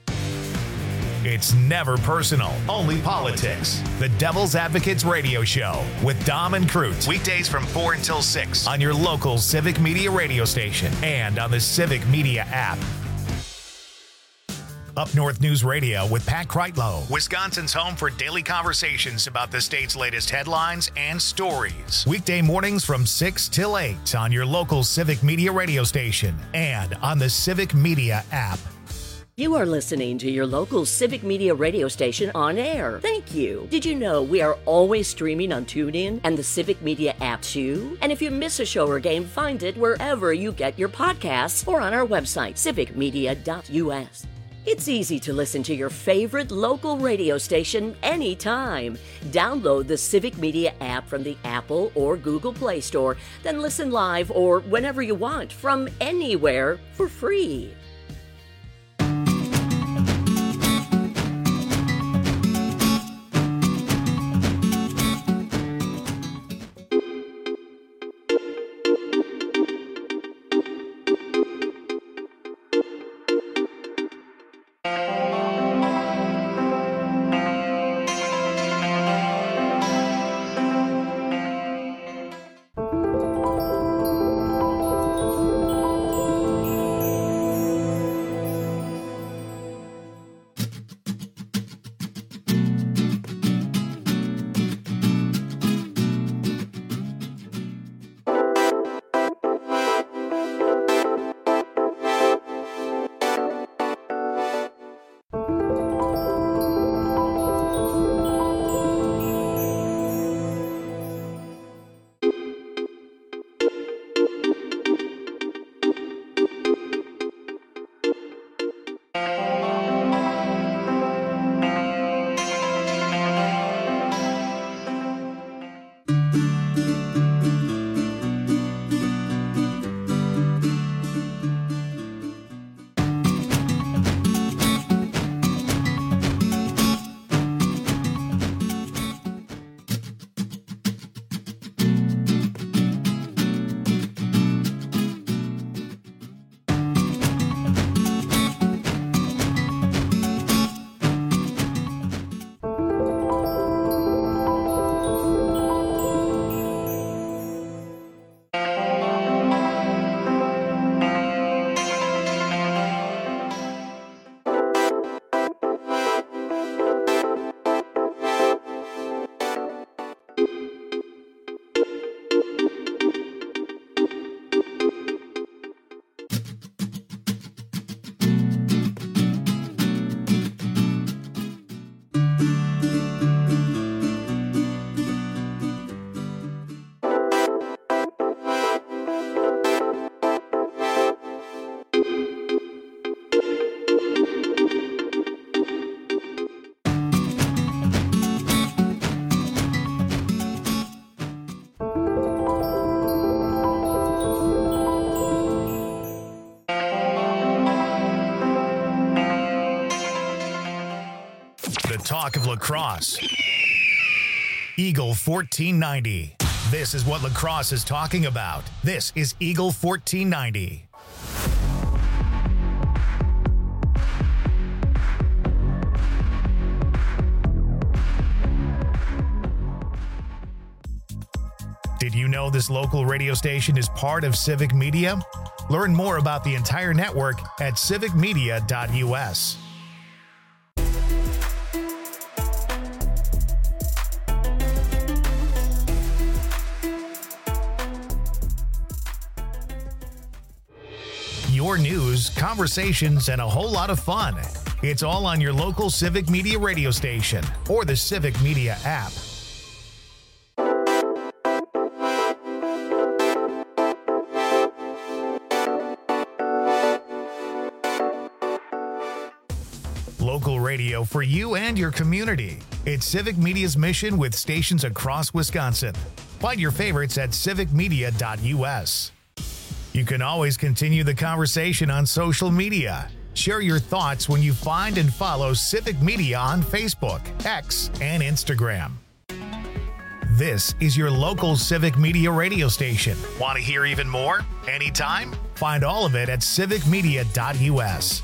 It's never personal, only politics. The Devil's Advocates Radio Show with Dom and Cruz. Weekdays from 4 until 6 on your local Civic Media radio station and on the Civic Media app. Up North News Radio with Pat Kreitlow, Wisconsin's home for daily conversations about the state's latest headlines and stories. Weekday mornings from 6 till 8 on your local Civic Media radio station and on the Civic Media app.
You are listening to your local Civic Media radio station on air. Thank you. Did you know we are always streaming on TuneIn and the Civic Media app too? And if you miss a show or game, find it wherever you get your podcasts or on our website, civicmedia.us. It's easy to listen to your favorite local radio station anytime. Download the Civic Media app from the Apple or Google Play Store, then listen live or whenever you want from anywhere for free.
The talk of lacrosse. Eagle 1490. This is what lacrosse is talking about. This is Eagle 1490. Did you know this local radio station is part of Civic Media? Learn more about the entire network at civicmedia.us. Your news, conversations, and a whole lot of fun. It's all on your local Civic Media radio station or the Civic Media app. Local radio for you and your community. It's Civic Media's mission with stations across Wisconsin. Find your favorites at civicmedia.us. You can always continue the conversation on social media. Share your thoughts when you find and follow Civic Media on Facebook, X, and Instagram. This is your local Civic Media radio station. Want to hear even more? Anytime? Find all of it at civicmedia.us.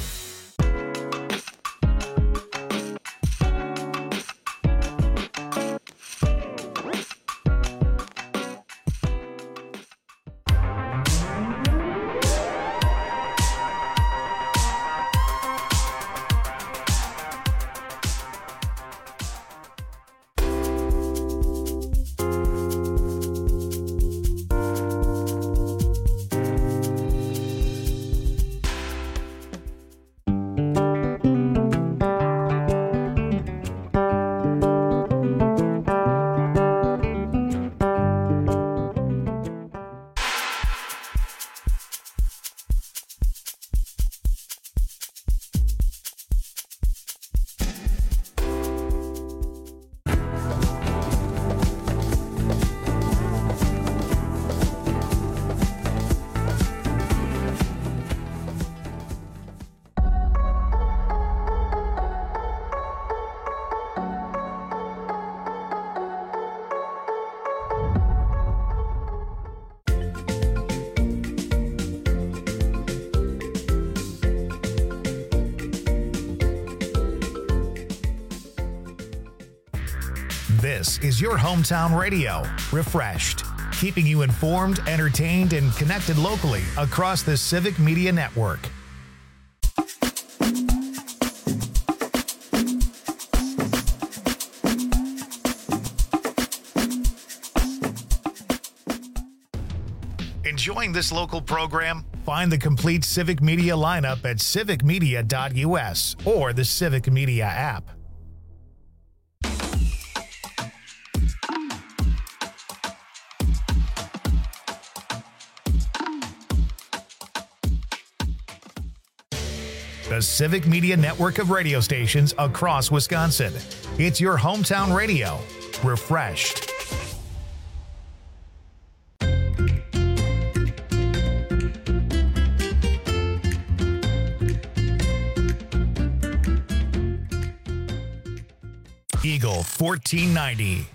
This is your hometown radio, Refreshed, keeping you informed, entertained, and connected locally across the Civic Media Network. Enjoying this local program? Find the complete Civic Media lineup at civicmedia.us or the Civic Media app. The Civic Media network of radio stations across Wisconsin. It's your hometown radio, Refreshed. Eagle 1490.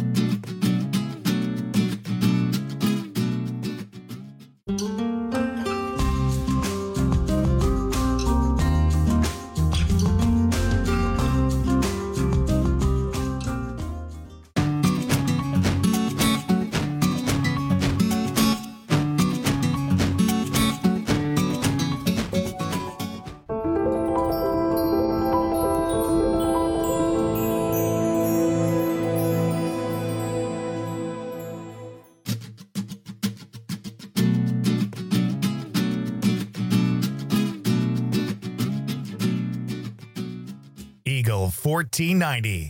Eagle 1490.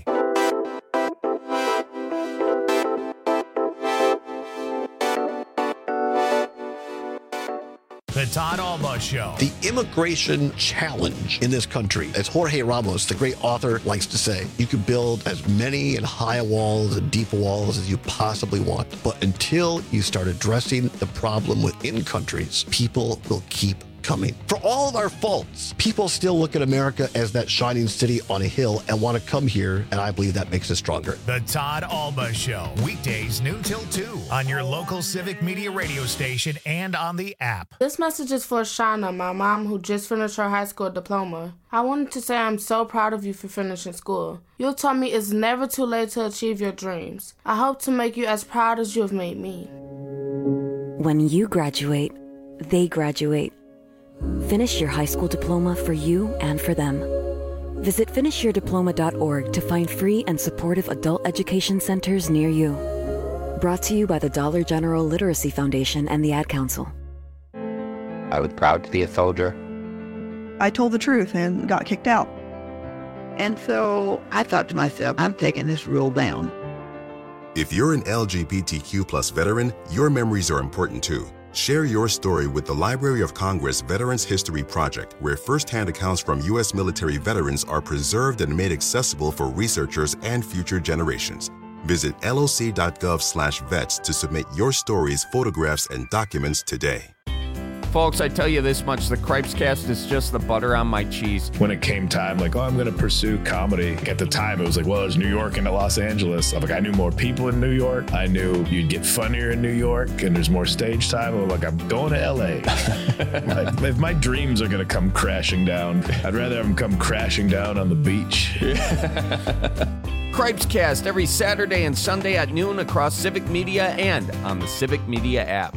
The Todd Alba Show.
The immigration challenge in this country, as Jorge Ramos, the great author, likes to say, you can build as many and high walls and deep walls as you possibly want. But until you start addressing the problem within countries, people will keep coming. For all of our faults, people still look at America as that shining city on a hill and want to come here, and I believe that makes us stronger.
The Todd Alba Show, weekdays noon till 2 on your local Civic Media radio station and on the app.
This message is for Shauna, my mom, who just finished her high school diploma. I wanted to say I'm so proud of you for finishing school. You told me it's never too late to achieve your dreams. I hope to make you as proud as you have made me.
When you graduate, they graduate. Finish your high school diploma for you and for them. Visit finishyourdiploma.org to find free and supportive adult education centers near you. Brought to you by the Dollar General Literacy Foundation and the Ad Council.
I was proud to be a soldier.
I told the truth and got kicked out.
And so I thought to myself, I'm taking this rule down.
If you're an LGBTQ+ veteran, your memories are important too. Share your story with the Library of Congress Veterans History Project, where firsthand accounts from U.S. military veterans are preserved and made accessible for researchers and future generations. Visit loc.gov/vets to submit your stories, photographs, and documents today.
Folks, I tell you this much, the Cripescast is just the butter on my cheese.
When it came time, like, I'm going to pursue comedy. At the time, it was like, well, it's New York and Los Angeles. I knew more people in New York. I knew you'd get funnier in New York, and there's more stage time. I'm going to L.A. If my dreams are going to come crashing down, I'd rather have them come crashing down on the beach.
Cripescast every Saturday and Sunday at noon across Civic Media and on the Civic Media app.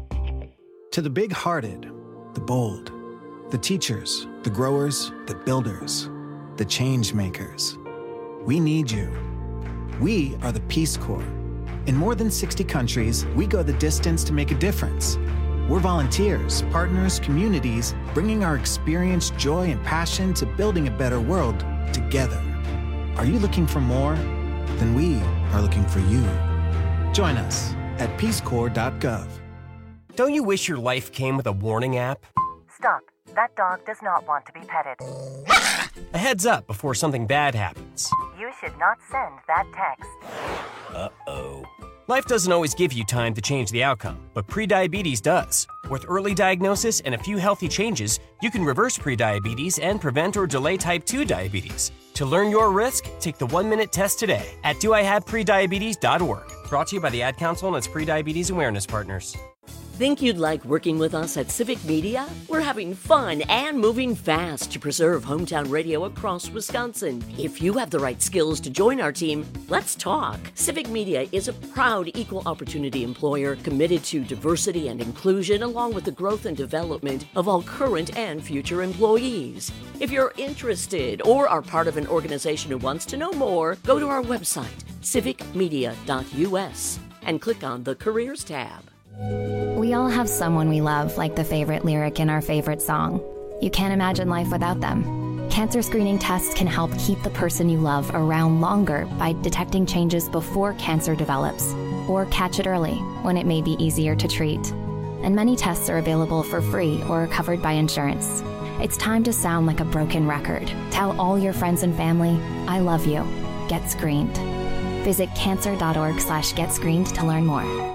To the big-hearted, the bold, the teachers, the growers, the builders, the change makers, we need you. We are the Peace Corps. In more than 60 countries, we go the distance to make a difference. We're volunteers, partners, communities, bringing our experience, joy, and passion to building a better world together. Are you looking for more? Then we are looking for you. Join us at peacecorps.gov.
Don't you wish your life came with a warning app?
Stop. That dog does not want to be petted.
A heads up before something bad happens.
You should not send that text.
Uh-oh. Life doesn't always give you time to change the outcome, but prediabetes does. With early diagnosis and a few healthy changes, you can reverse prediabetes and prevent or delay type 2 diabetes. To learn your risk, take the 1-minute test today at doihaveprediabetes.org. Brought to you by the Ad Council and its prediabetes awareness partners.
Think you'd like working with us at Civic Media? We're having fun and moving fast to preserve hometown radio across Wisconsin. If you have the right skills to join our team, let's talk. Civic Media is a proud equal opportunity employer committed to diversity and inclusion along with the growth and development of all current and future employees. If you're interested or are part of an organization who wants to know more, go to our website, civicmedia.us, and click on the Careers tab.
We all have someone we love, like the favorite lyric in our favorite song. You can't imagine life without them. Cancer screening tests can help keep the person you love around longer by detecting changes before cancer develops, or catch it early when it may be easier to treat. And many tests are available for free or are covered by insurance. It's time to sound like a broken record. Tell all your friends and family, I love you. Get screened. Visit cancer.org/getscreened to learn more.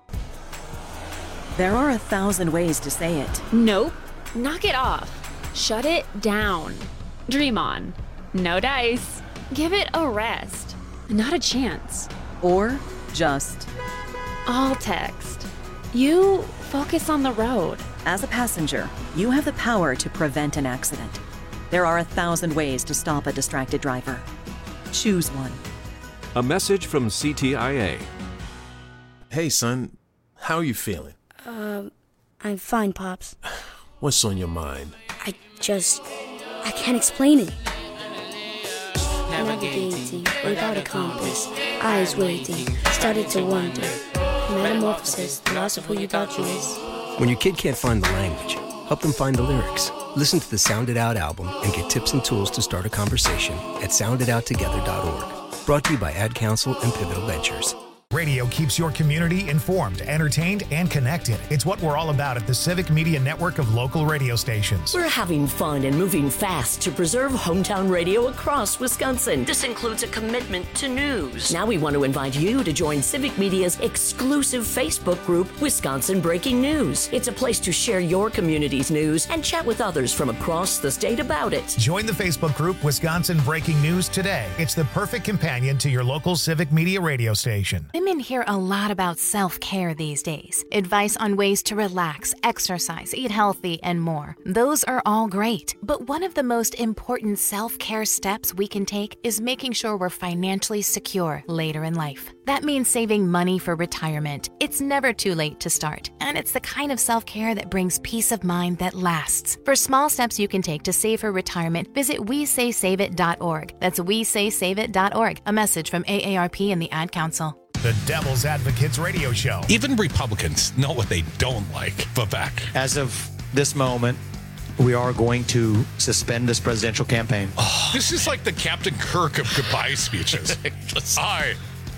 There are 1,000 ways to say it.
Nope. Knock it off. Shut it down. Dream on. No dice. Give it a rest. Not a chance.
Or just
all text. You focus on the road.
As a passenger, you have the power to prevent an accident. There are 1,000 ways to stop a distracted driver. Choose one.
A message from CTIA.
Hey, son. How are you feeling?
I'm fine, Pops.
What's on your mind?
I can't explain it. Navigating without a compass, eyes waiting, started to wonder. Metamorphosis, the loss of who you thought you was.
When your kid can't find the language, help them find the lyrics. Listen to the Sound It Out album and get tips and tools to start a conversation at soundidouttogether.org. Brought to you by Ad Council and Pivotal Ventures.
Radio keeps your community informed, entertained, and connected. It's what we're all about at the Civic Media Network of local radio stations.
We're having fun and moving fast to preserve hometown radio across Wisconsin. This includes a commitment to news. Now we want to invite you to join Civic Media's exclusive Facebook group, Wisconsin Breaking News. It's a place to share your community's news and chat with others from across the state about it.
Join the Facebook group, Wisconsin Breaking News today. It's the perfect companion to your local Civic Media radio station.
Women hear a lot about self-care these days. Advice on ways to relax, exercise, eat healthy, and more. Those are all great. But one of the most important self-care steps we can take is making sure we're financially secure later in life. That means saving money for retirement. It's never too late to start, and it's the kind of self-care that brings peace of mind that lasts. For small steps you can take to save for retirement, visit WeSaySaveIt.org. That's WeSaySaveIt.org. A message from AARP and the Ad Council.
The Devil's Advocates radio show.
Even Republicans know what they don't like. Vivek.
As of this moment, we are going to suspend this presidential campaign.
Oh, this is like the Captain Kirk of goodbye speeches. I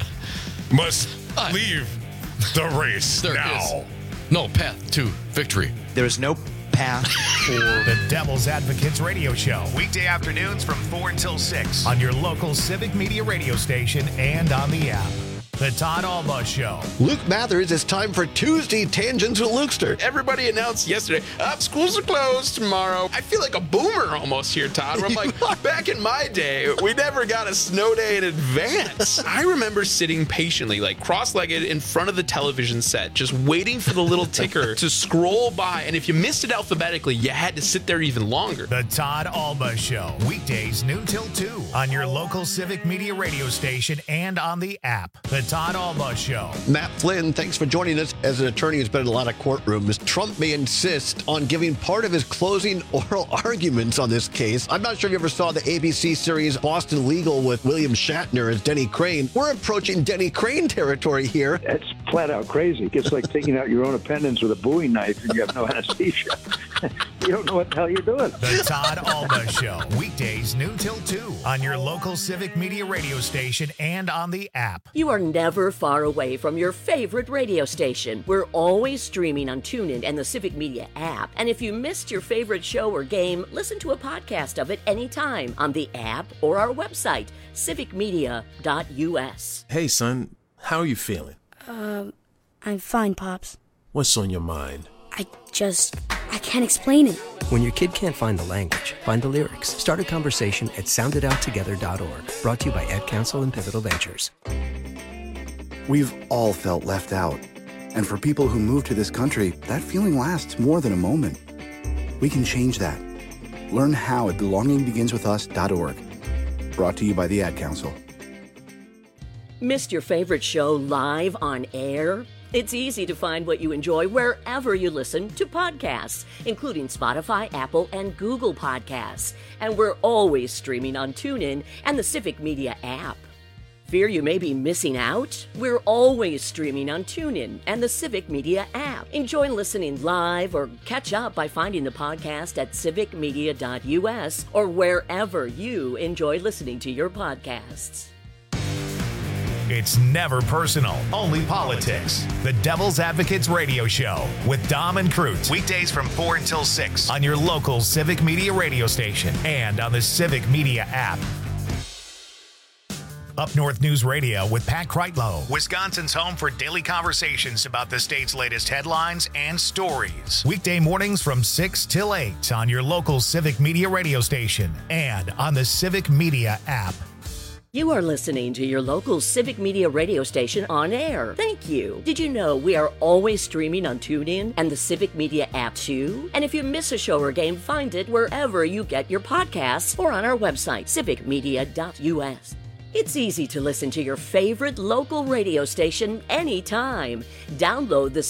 must leave the race now.
No path to victory.
There is no path for
the Devil's Advocates radio show. Weekday afternoons from 4 until 6 on your local Civic Media radio station and on the app. The Todd Alba Show.
Luke Mathers, it's time for Tuesday Tangents with Lukester.
Everybody announced yesterday, schools are closed tomorrow. I feel like a boomer almost here, Todd, where I'm like, back in my day, we never got a snow day in advance. I remember sitting patiently, like cross-legged in front of the television set, just waiting for the little ticker to scroll by. And if you missed it alphabetically, you had to sit there even longer.
The Todd Alba Show. Weekdays noon till 2 on your local Civic Media radio station and on the app. The Todd Alba Show.
Matt Flynn, thanks for joining us. As an attorney who's been in a lot of courtrooms, Trump may insist on giving part of his closing oral arguments on this case. I'm not sure if you ever saw the ABC series Boston Legal with William Shatner as Denny Crane. We're approaching Denny Crane territory here.
That's flat out crazy. It's like taking out your own appendix with a Bowie knife and you have no anesthesia. You don't know what the hell you're doing.
The Todd Alba Show. Weekdays noon till 2 on your local Civic Media radio station and on the app.
You are never far away from your favorite radio station. We're always streaming on TuneIn and the Civic Media app. And if you missed your favorite show or game, listen to a podcast of it anytime on the app or our website, civicmedia.us.
Hey, son, how are you feeling?
I'm fine, Pops.
What's on your mind?
I can't explain it.
When your kid can't find the language, find the lyrics. Start a conversation at sounditouttogether.org. Brought to you by Ad Council and Pivotal Ventures.
We've all felt left out. And for people who move to this country, that feeling lasts more than a moment. We can change that. Learn how at belongingbeginswithus.org. Brought to you by the Ad Council.
Missed your favorite show live on air? It's easy to find what you enjoy wherever you listen to podcasts, including Spotify, Apple, and Google Podcasts. And we're always streaming on TuneIn and the Civic Media app. Fear you may be missing out? We're always streaming on TuneIn and the Civic Media app. Enjoy listening live or catch up by finding the podcast at civicmedia.us or wherever you enjoy listening to your podcasts.
It's never personal, only politics. The Devil's Advocates radio show with Dom and Crute. Weekdays from 4 until 6 on your local Civic Media radio station and on the Civic Media app. Up North News Radio with Pat Kreitlow, Wisconsin's home for daily conversations about the state's latest headlines and stories. Weekday mornings from 6 till 8 on your local Civic Media radio station and on the Civic Media app.
You are listening to your local Civic Media radio station on air. Thank you. Did you know we are always streaming on TuneIn and the Civic Media app too? And if you miss a show or game, find it wherever you get your podcasts or on our website, civicmedia.us. It's easy to listen to your favorite local radio station anytime. Download the